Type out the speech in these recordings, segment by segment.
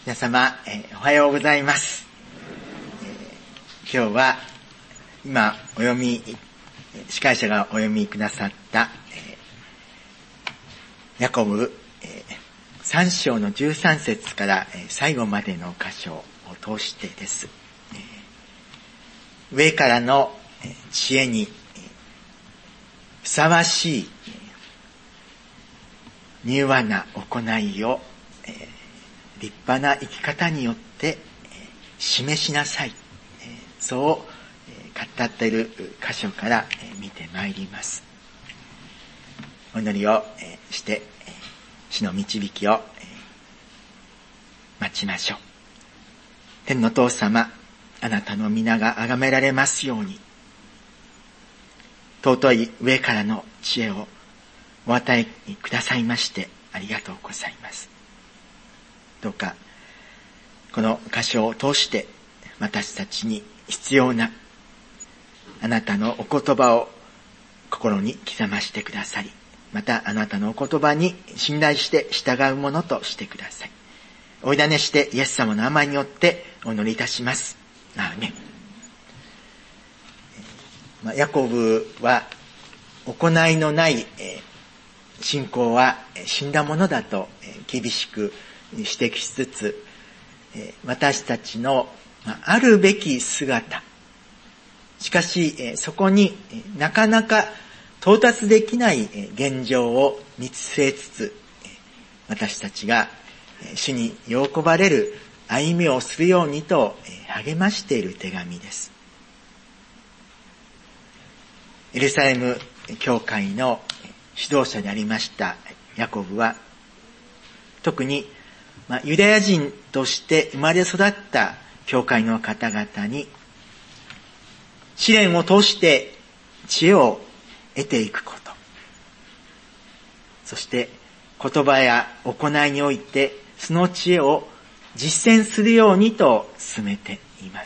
皆様、おはようございます。今日は今司会者がお読みくださった、ヤコブ、3章の13節から最後までの箇所を通してです。上からの知恵にふさわしい柔和な行いを立派な生き方によって示しなさい、そう語っている箇所から見てまいります。お祈りをして主の導きを待ちましょう。天の父様、あなたの皆が崇められますように、尊い上からの知恵をお与えくださいましてありがとうございます。どうかこの箇所を通して私たちに必要なあなたのお言葉を心に刻ましてくださり、またあなたのお言葉に信頼して従うものとしてください。お委ねしてイエス様の名前によってお祈りいたします。アーメン。ヤコブは行いのない信仰は死んだものだと厳しく指摘しつつ、私たちのあるべき姿、しかしそこになかなか到達できない現状を見据えつつ、私たちが主に喜ばれる歩みをするようにと励ましている手紙です。エルサレム教会の指導者でありましたヤコブは、特にユダヤ人として生まれ育った教会の方々に試練を通して知恵を得ていくこと、そして言葉や行いにおいてその知恵を実践するようにと進めています。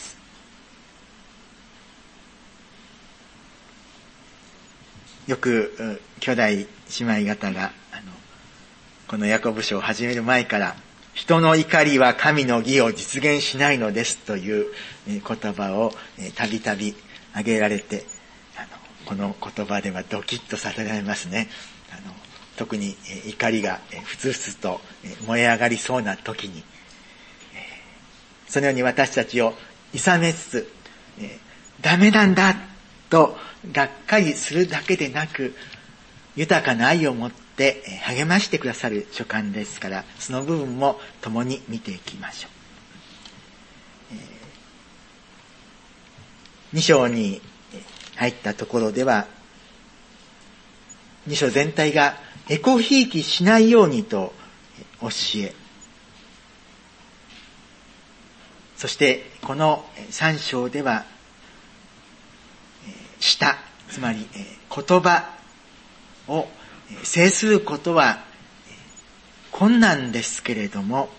よく兄弟姉妹方がこのヤコブ書を始める前から、人の怒りは神の義を実現しないのですという言葉をたびたび挙げられて、この言葉ではドキッとさせられますね。特に怒りがふつふつと燃え上がりそうな時に、そのように私たちを諌めつつ、ダメなんだとがっかりするだけでなく、豊かな愛を持って励ましてくださる書簡ですから、その部分も共に見ていきましょう。2章に入ったところでは、2章全体がエコひいきしないようにと教え、そしてこの3章では、舌、つまり言葉を制することは困難ですけれども、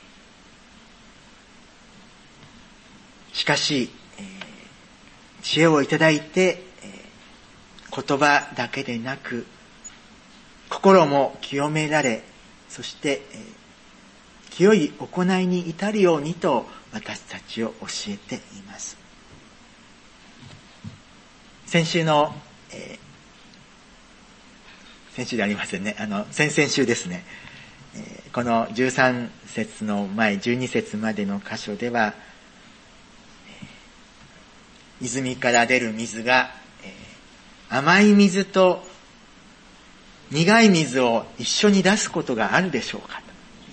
しかし知恵をいただいて言葉だけでなく心も清められ、そして清い行いに至るようにと私たちを教えています。先週でありませんね。先々週ですね。この13節の前、12節までの箇所では、泉から出る水が、甘い水と苦い水を一緒に出すことがあるでしょうかと。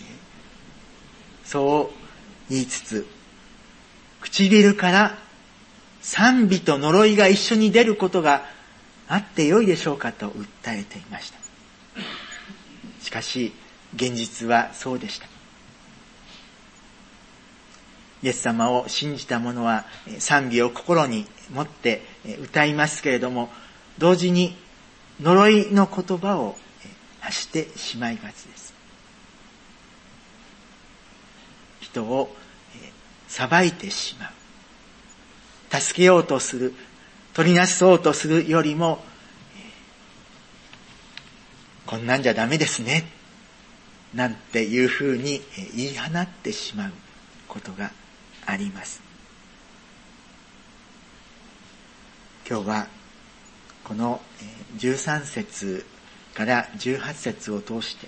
そう言いつつ、唇から賛美と呪いが一緒に出ることがあってよいでしょうかと訴えていました。しかし現実はそうでした。イエス様を信じた者は賛美を心に持って歌いますけれども、同時に呪いの言葉を発してしまいがちです。人を裁いてしまう、助けようとする、取りなそうとするよりも、こんなんじゃダメですね、 なんていうふうに言い放ってしまうことがあります。今日はこの13節から18節を通して、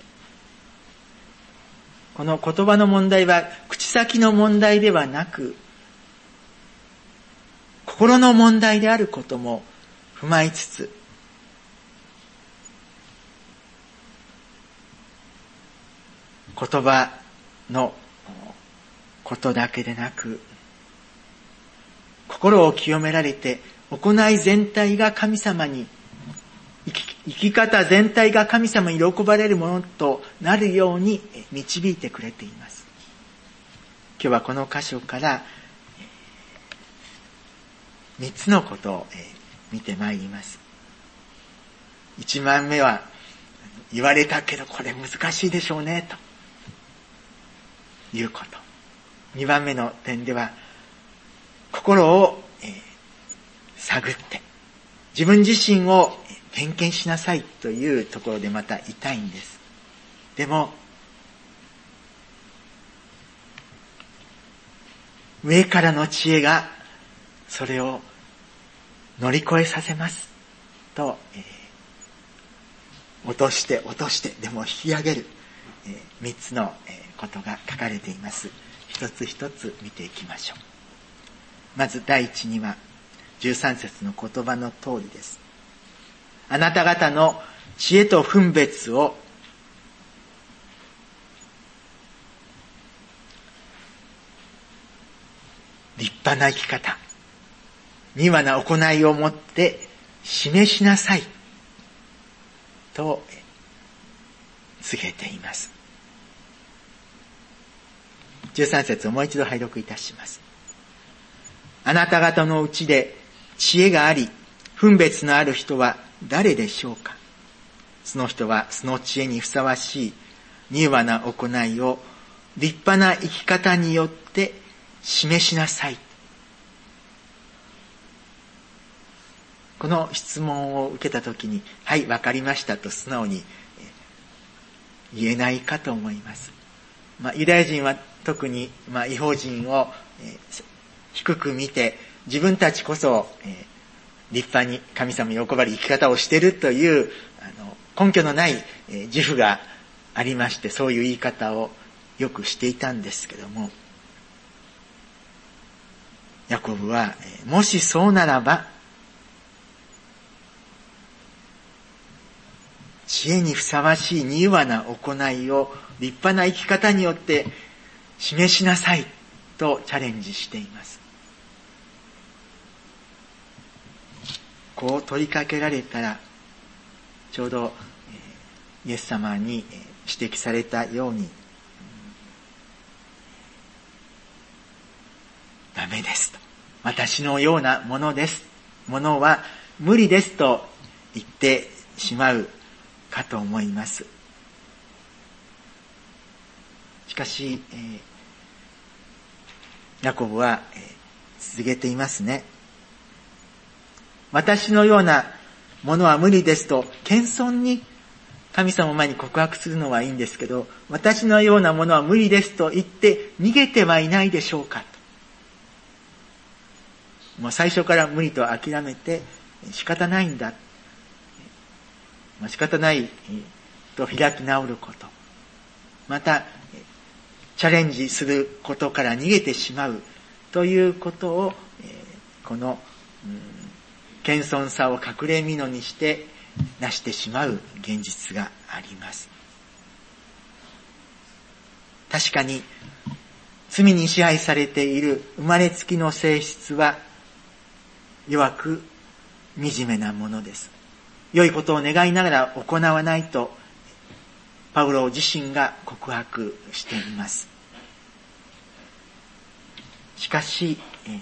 この言葉の問題は口先の問題ではなく、心の問題であることも踏まえつつ、言葉のことだけでなく、心を清められて行い全体が神様に、生き方全体が神様に喜ばれるものとなるように導いてくれています。今日はこの箇所から3つのことを見てまいります。1番目は、言われたけどこれ難しいでしょうねということ。2番目の点では、心を探って自分自身を点検しなさいというところでまた痛いんです。でも上からの知恵がそれを乗り越えさせますと、落としてでも引き上げる3つのことが書かれています。一つ一つ見ていきましょう。まず第一には13節の言葉の通りです。あなた方の知恵と分別を立派な生き方、柔和な行いをもって示しなさいと告げています。13節をもう一度拝読いたします。あなた方のうちで知恵があり、分別のある人は誰でしょうか。その人はその知恵にふさわしい柔和な行いを立派な生き方によって示しなさい。この質問を受けたときに、はい、わかりましたと素直に言えないかと思います。ユダヤ人は特に異邦人を低く見て、自分たちこそ立派に神様に喜ばれる生き方をしているという根拠のない自負がありまして、そういう言い方をよくしていたんですけども、ヤコブはもしそうならば、知恵にふさわしい柔和な行いを立派な生き方によって示しなさいとチャレンジしています。こう問いかけられたら、ちょうどイエス様に指摘されたように、ダメですと。私のようなものです。ものは無理ですと言ってしまうかと思います。しかし、ヤコブは続けていますね。私のようなものは無理ですと謙遜に神様の前に告白するのはいいんですけど、私のようなものは無理ですと言って逃げてはいないでしょうかと。もう最初から無理と諦めて仕方ないんだ、仕方ないと開き直ること、またチャレンジすることから逃げてしまうということを、この謙遜さを隠れ蓑にしてなしてしまう現実があります。確かに罪に支配されている生まれつきの性質は弱く惨めなものです。良いことを願いながら行わないとパウロ自身が告白しています。しかし、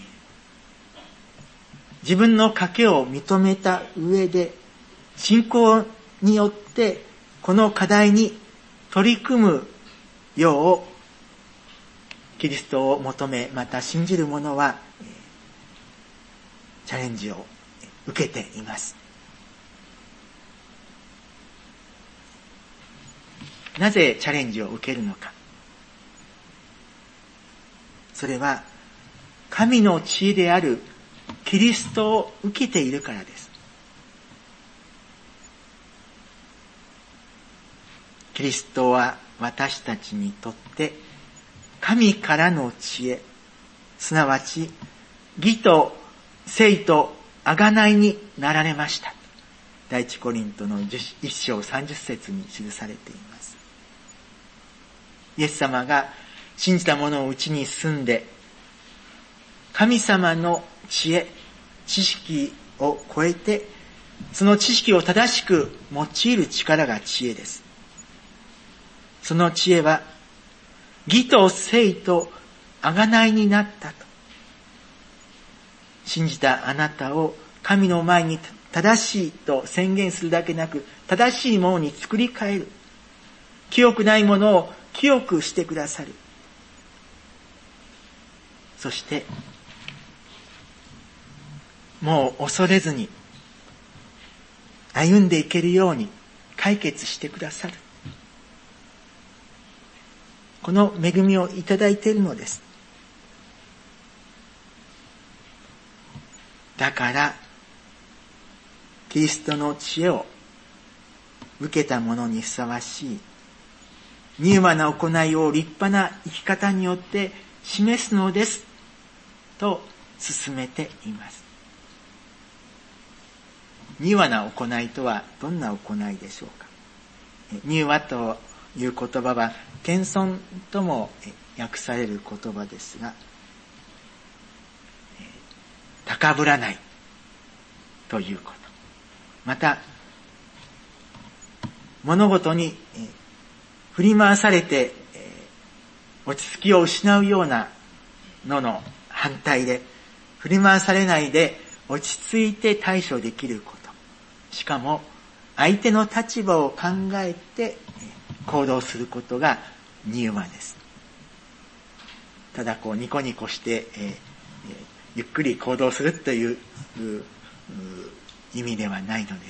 自分の賭けを認めた上で信仰によってこの課題に取り組むようキリストを求め、また信じる者はチャレンジを受けています。 なぜチャレンジを受けるのか。それは神の知恵であるキリストを受けているからです。キリストは私たちにとって神からの知恵、すなわち義と聖と贖いになられました。第一コリントの1章30節に記されています。イエス様が信じた者をうちに住んで、神様の知恵、知識を超えて、その知識を正しく用いる力が知恵です。その知恵は、義と聖と贖いになったと。信じたあなたを神の前に正しいと宣言するだけなく、正しいものに作り変える。清くないものを清くしてくださる。そして、もう恐れずに歩んでいけるように解決してくださる。この恵みをいただいているのです。だから、キリストの知恵を受けた者にふさわしい、柔和な行いを立派な生き方によって示すのです、と進めています。柔和な行いとはどんな行いでしょうか。柔和という言葉は謙遜とも訳される言葉ですが、高ぶらないということ。また、物事に振り回されて落ち着きを失うようなのの反対で、振り回されないで落ち着いて対処できること。しかも相手の立場を考えて行動することが柔和です。ただニコニコしてゆっくり行動するという意味ではないのです。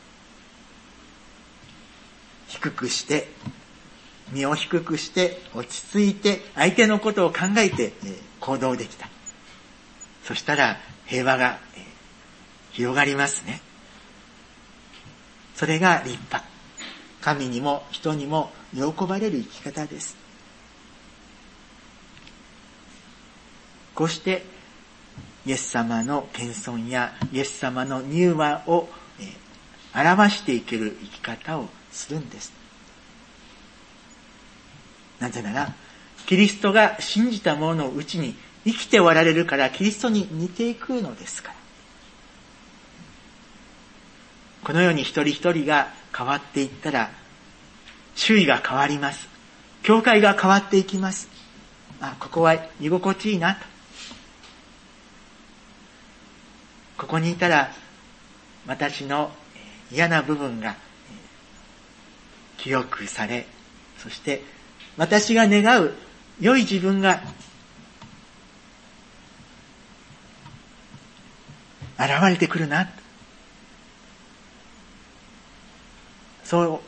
低くして身を低くして落ち着いて相手のことを考えて行動できた。そしたら平和が広がりますね。それが立派。神にも人にも喜ばれる生き方です。こうしてイエス様の謙遜やイエス様の柔和を表していける生き方をするんです。なぜならキリストが信じた者のうちに生きておられるから、キリストに似ていくのですから。このように一人一人が変わっていったら、周囲が変わります。教会が変わっていきます。ここは居心地いいなと。ここにいたら私の嫌な部分が清くされ、そして私が願う良い自分が現れてくるな。そう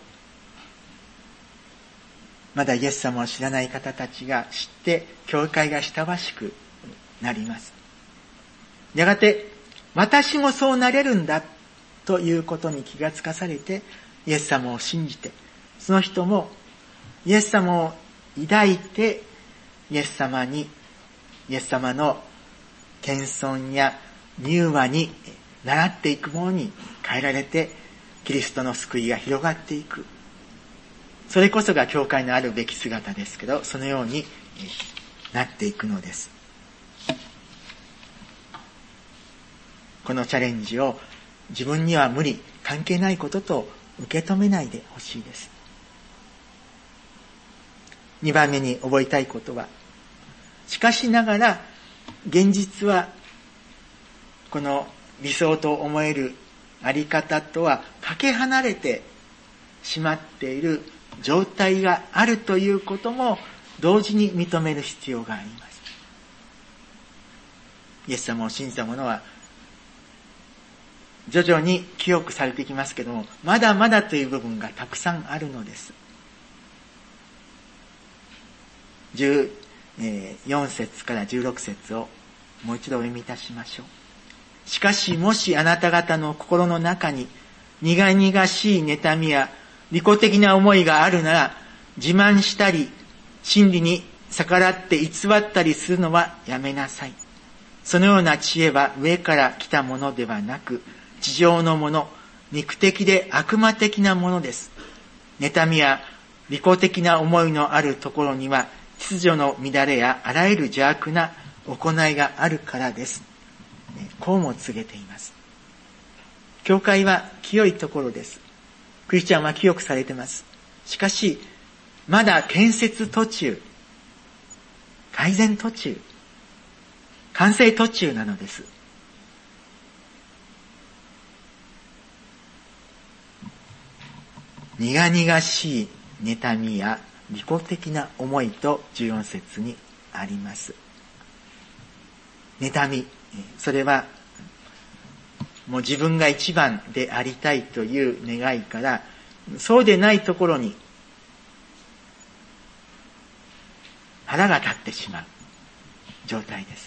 まだイエス様を知らない方たちが知って教会が親しくなります。やがて私もそうなれるんだということに気がつかされて、イエス様を信じて、その人もイエス様を抱いて、イエス様の謙遜や柔和に習っていくものに変えられて、キリストの救いが広がっていく。それこそが教会のあるべき姿ですけど、そのようになっていくのです。このチャレンジを自分には無理、関係ないことと受け止めないでほしいです。2番目に覚えたいことは、しかしながら現実はこの理想と思えるあり方とはかけ離れてしまっている状態があるということも同時に認める必要があります。イエス様を信じた者は徐々に清くされていきますけども、まだまだという部分がたくさんあるのです。 14節から16節をもう一度お読みいたしましょう。しかしもしあなた方の心の中に苦々しい妬みや利己的な思いがあるなら、自慢したり真理に逆らって偽ったりするのはやめなさい。そのような知恵は上から来たものではなく、地上のもの、肉的で悪魔的なものです。妬みや利己的な思いのあるところには、秩序の乱れやあらゆる邪悪な行いがあるからです。こうも告げています。教会は清いところです。クリスチャンは清くされています。しかし、まだ建設途中、改善途中、完成途中なのです。苦々しい妬みや利己的な思いと14節にあります。妬み、それはもう自分が一番でありたいという願いから、そうでないところに腹が立ってしまう状態です。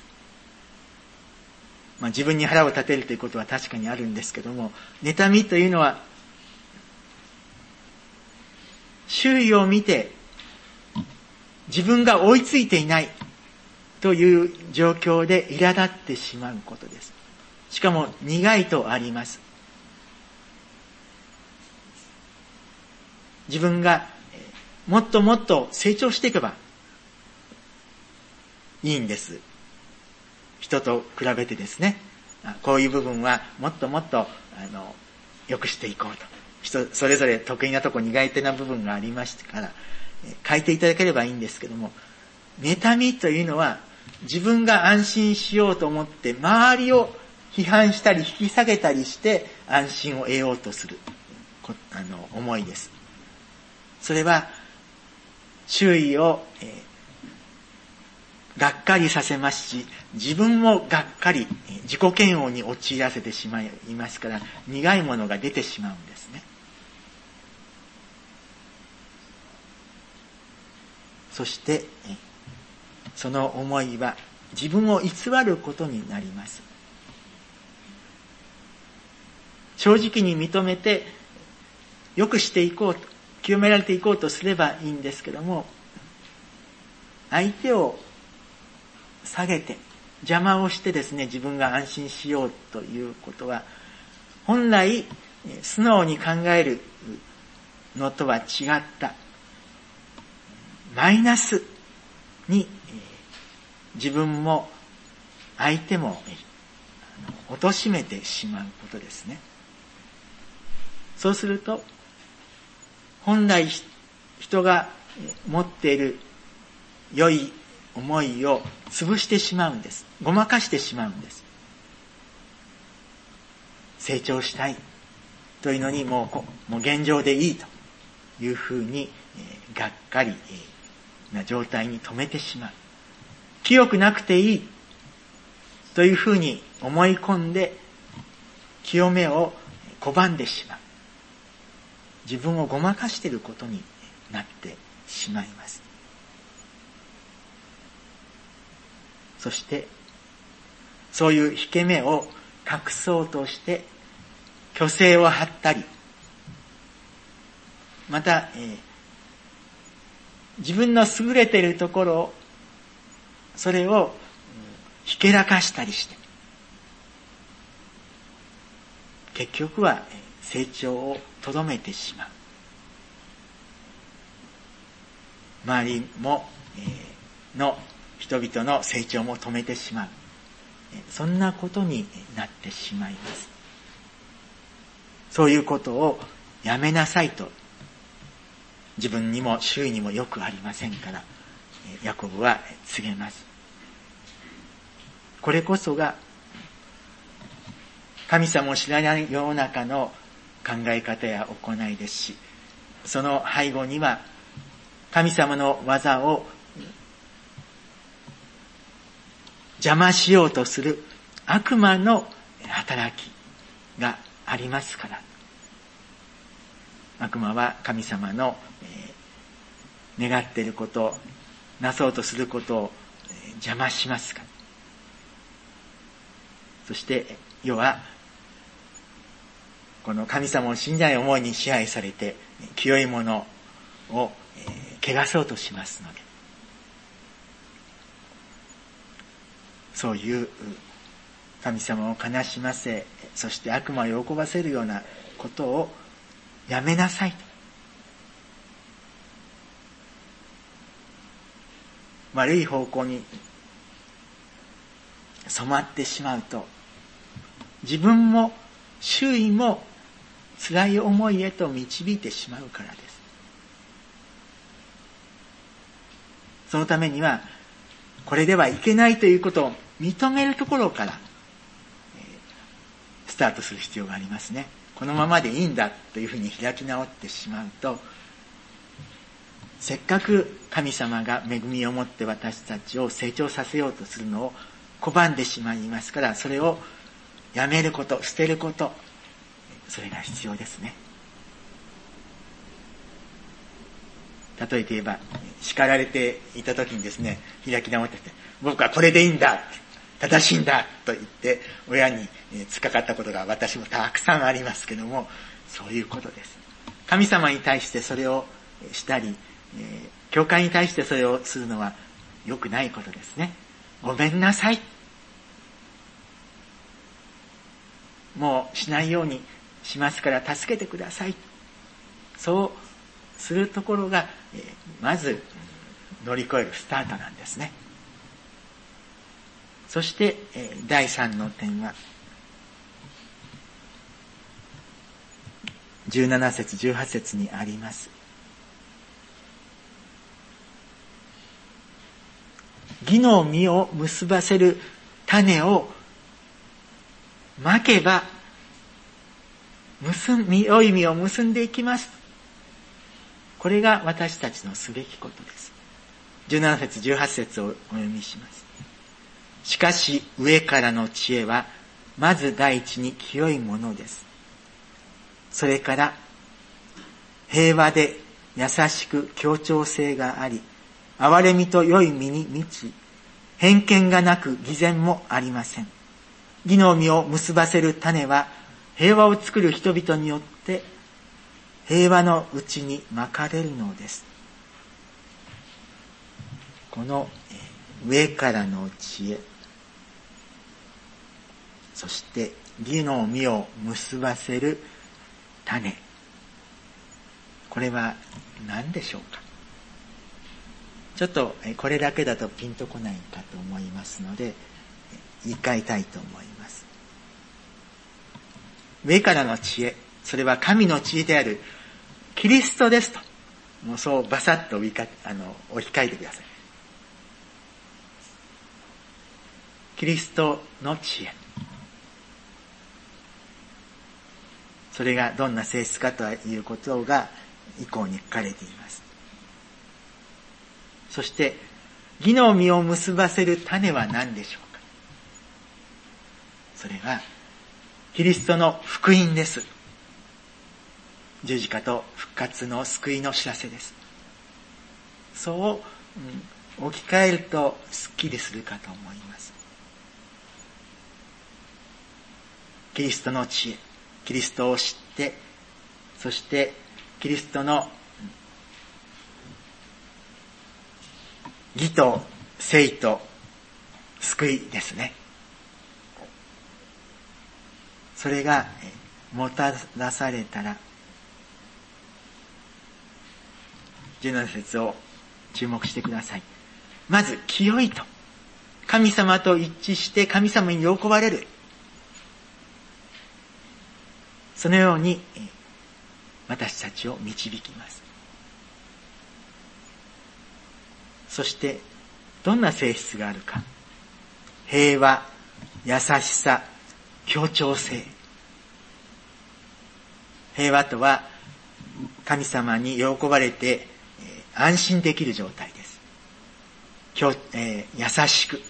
自分に腹を立てるということは確かにあるんですけども、妬みというのは周囲を見て自分が追いついていないという状況で苛立ってしまうことです。しかも苦いとあります。自分がもっともっと成長していけばいいんです。人と比べてですね、こういう部分はもっともっと良くしていこうと。人それぞれ得意なとこ苦手な部分がありましたから、変えていただければいいんですけども、妬みというのは自分が安心しようと思って周りを批判したり引き下げたりして安心を得ようとする思いです。それは周囲を、がっかりさせますし、自分もがっかり自己嫌悪に陥らせてしまいますから、苦いものが出てしまうんですね。そしてその思いは自分を偽ることになります。正直に認めて良くしていこうと、清められていこうとすればいいんですけども、相手を下げて邪魔をしてですね、自分が安心しようということは、本来素直に考えるのとは違ったマイナスに自分も相手も貶めてしまうことですね。そうすると本来人が持っている良い思いを潰してしまうんです。ごまかしてしまうんです。成長したいというのにもう現状でいいというふうにがっかりな状態に止めてしまう。清くなくていいというふうに思い込んで清めを拒んでしまう。自分をごまかしていることになってしまいます。そしてそういう引け目を隠そうとして虚勢を張ったり、また、自分の優れているところそれをひけらかしたりして結局は成長をとどめてしまう。周りもの人々の成長も止めてしまう。そんなことになってしまいます。そういうことをやめなさいと、自分にも周囲にもよくありませんからヤコブは告げます。これこそが神様を知らない世の中の考え方や行いですし、その背後には神様の技を邪魔しようとする悪魔の働きがありますから。悪魔は神様の願っていること、 なそうとすることを邪魔しますか。そして世はこの神様を信じない思いに支配されて清いものを汚そうとしますので、そういう神様を悲しませ、そして悪魔を喜ばせるようなことをやめなさいと。悪い方向に染まってしまうと、自分も周囲も辛い思いへと導いてしまうからです。そのためには、これではいけないということを認めるところからスタートする必要がありますね。このままでいいんだというふうに開き直ってしまうと、せっかく神様が恵みを持って私たちを成長させようとするのを拒んでしまいますから、それをやめること、捨てること、それが必要ですね。例えて言えば、叱られていた時にですね、開き直ってて、僕はこれでいいんだ、正しいんだと言って親に突っかかったことが私もたくさんありますけども、そういうことです。神様に対してそれをしたり、教会に対してそれをするのは良くないことですね。ごめんなさい。もうしないようにしますから助けてください。そうするところが、まず乗り越えるスタートなんですね。そして、第3の点は、17節、18節にあります。義の実を結ばせる種をまけば、良い実を結んでいきます。これが私たちのすべきことです。17節、18節をお読みします。しかし上からの知恵は、まず第一に清いものです。それから、平和で優しく協調性があり、憐れみと良い実に満ち、偏見がなく偽善もありません。義の実を結ばせる種は、平和を作る人々によって、平和のうちにまかれるのです。この上からの知恵、そして義の実を結ばせる種、これは何でしょうか。ちょっとこれだけだとピンとこないかと思いますので、言い換えたいと思います。上からの知恵、それは神の知恵であるキリストですと。もうそうバサッと置き換えてください。キリストの知恵。それがどんな性質かということが以降に書かれています。そして、義の実を結ばせる種は何でしょうか。それは、キリストの福音です。十字架と復活の救いの知らせです。そう、置き換えるとすっきりするかと思います。キリストの知恵、キリストを知って、そしてキリストの義と聖と救いですね。それがもたらされたら、17節を注目してください。まず清いと、神様と一致して神様に喜ばれる、そのように私たちを導きます。そしてどんな性質があるか。平和、優しさ、協調性。平和とは神様に喜ばれて安心できる状態です。優しく。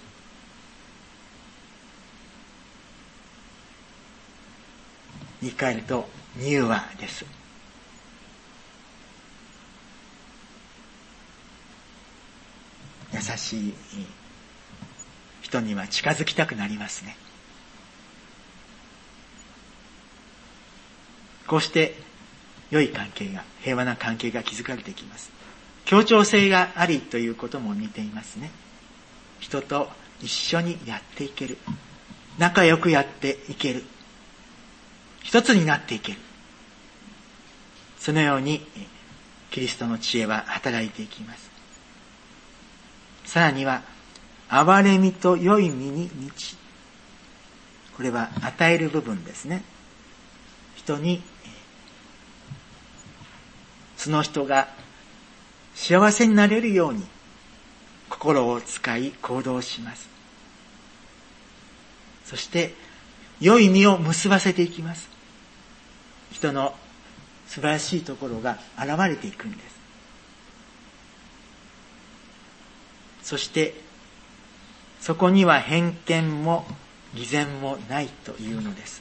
言い換えると柔和です。 優しい人には近づきたくなりますね。こうして良い関係が、平和な関係が築かれていきます。協調性がありということも似ていますね。人と一緒にやっていける。仲良くやっていける。一つになっていける。そのようにキリストの知恵は働いていきます。さらには、憐れみと良い実に満ち。これは与える部分ですね。人に、その人が幸せになれるように心を使い行動します。そして良い実を結ばせていきます。人の素晴らしいところが現れていくんです。そしてそこには偏見も偽善もないというのです。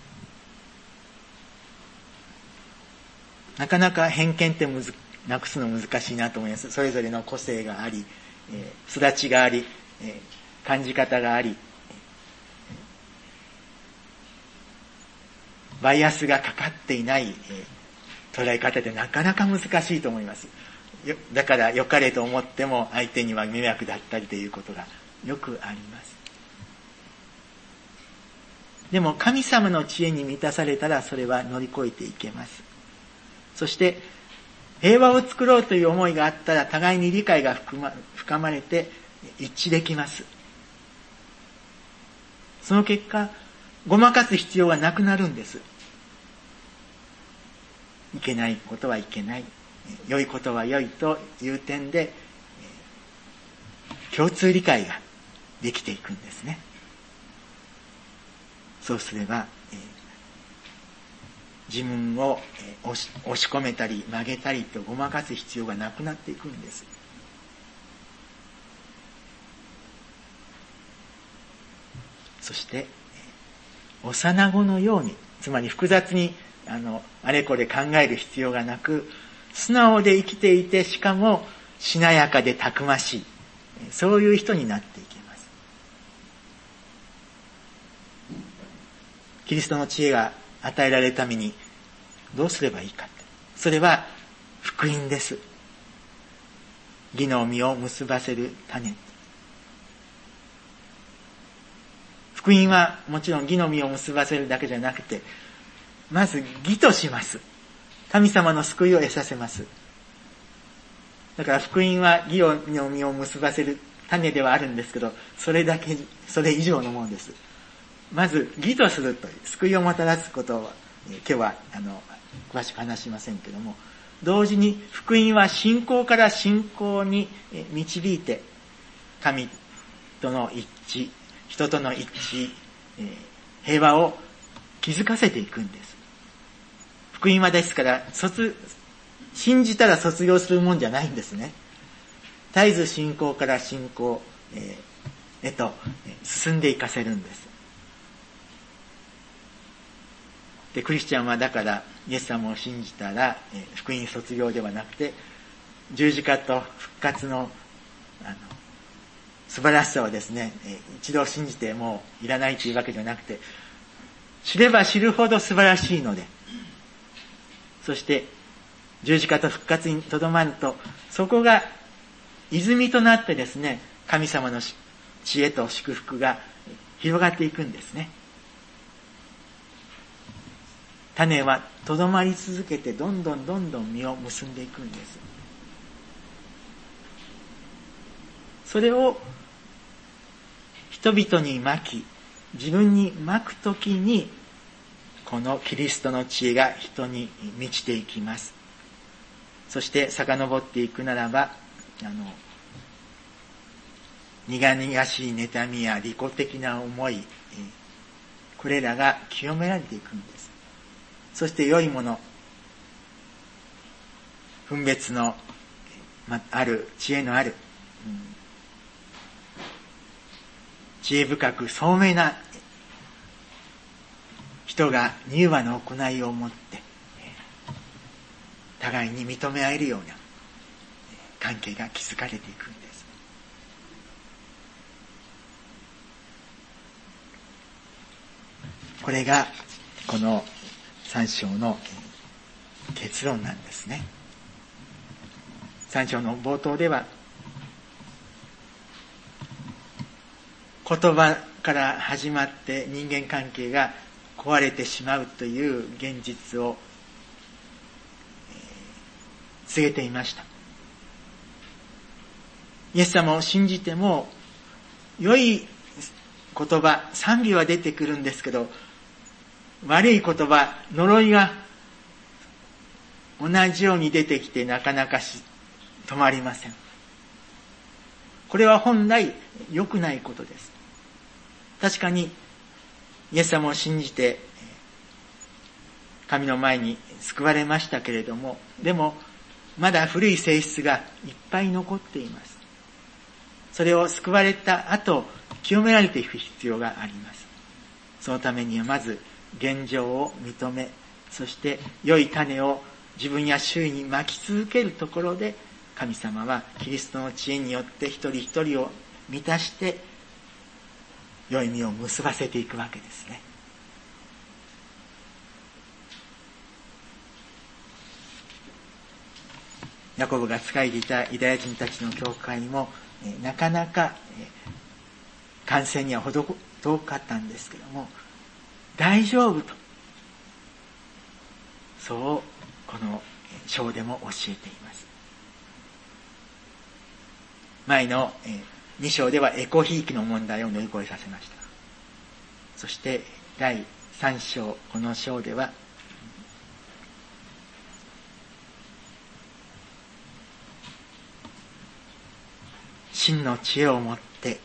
なかなか偏見ってなくすの難しいなと思います。それぞれの個性があり、育ちがあり、感じ方があり、バイアスがかかっていない、捉え方でなかなか難しいと思います。だから良かれと思っても相手には迷惑だったりということがよくあります。でも神様の知恵に満たされたらそれは乗り越えていけます。そして平和を作ろうという思いがあったら互いに理解が深まれて一致できます。その結果、ごまかす必要がなくなるんです。いけないことはいけない、良いことは良いという点で共通理解ができていくんですね。そうすれば自分を押し込めたり曲げたりとごまかす必要がなくなっていくんです。そして幼子のように、つまり複雑にあれこれ考える必要がなく、素直で生きていて、しかもしなやかでたくましい、そういう人になっていけます。キリストの知恵が与えられるためにどうすればいいか。それは福音です。義の実を結ばせる種。福音はもちろん義の実を結ばせるだけじゃなくて、まず義とします。神様の救いを得させます。だから福音は義の実を結ばせる種ではあるんですけど、それ以上のものです。まず義とするという救いをもたらすことを今日は詳しく話しませんけども、同時に福音は信仰から信仰に導いて、神との一致、人との一致、平和を築かせていくんです。福音はですから信じたら卒業するもんじゃないんですね。絶えず信仰から信仰へと進んでいかせるんです。で、クリスチャンはだからイエス様を信じたら福音卒業ではなくて、十字架と復活の素晴らしさをですね、一度信じてもういらないというわけではなくて、知れば知るほど素晴らしいので、そして十字架と復活にとどまると、そこが泉となってですね、神様の知恵と祝福が広がっていくんですね。種はとどまり続けてどんどん実を結んでいくんです。それを人々にまき、自分にまくときに、このキリストの知恵が人に満ちていきます。そして遡っていくならば、苦々しい妬みや利己的な思い、これらが清められていくんです。そして良いもの、分別のある、知恵のある、知恵深く聡明な人が柔和な行いを持って互いに認め合えるような関係が築かれていくんです。 これがこの3章の結論なんですね。3章の冒頭では、言葉から始まって人間関係が壊れてしまうという現実を告げていました。イエス様を信じても良い言葉、賛美は出てくるんですけど、悪い言葉、呪いが同じように出てきてなかなか止まりません。これは本来良くないことです。確かにイエス様を信じて神の前に救われましたけれども、でもまだ古い性質がいっぱい残っています。それを救われた後、清められていく必要があります。そのためにはまず現状を認め、そして良い種を自分や周囲にまき続けるところで、神様はキリストの知恵によって一人一人を満たして良い実を結ばせていくわけですね。ヤコブが仕えていたユダヤ人たちの教会もなかなか完成には程遠かったんですけども、大丈夫と、そうこの章でも教えています。前の2章ではエコひいきの問題を乗り越えさせました。そして第3章、この章では真の知恵を持って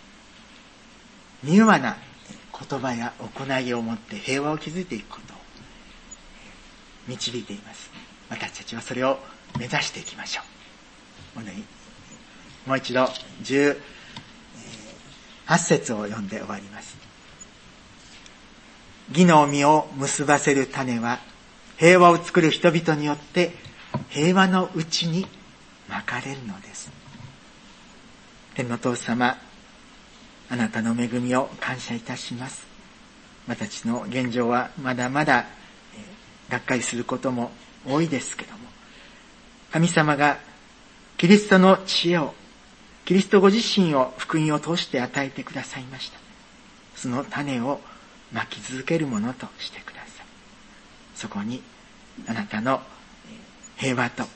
柔和な言葉や行いを持って平和を築いていくことを導いています。私たちはそれを目指していきましょう。もう一度18節を読んで終わります。義の実を結ばせる種は平和を作る人々によって平和のうちにまかれるのです。天のお父様、あなたの恵みを感謝いたします。私の現状はまだまだがっかりすることも多いですけども、神様がキリストの知恵を、キリストご自身を福音を通して与えてくださいました。その種をまき続けるものとしてください。そこにあなたの平和と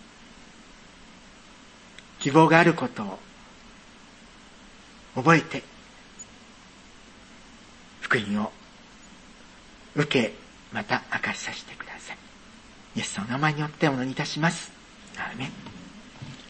希望があることを覚えて、福音を受け、また明かしさせてください。イエスの名前によってお祈りいたします。アーメン。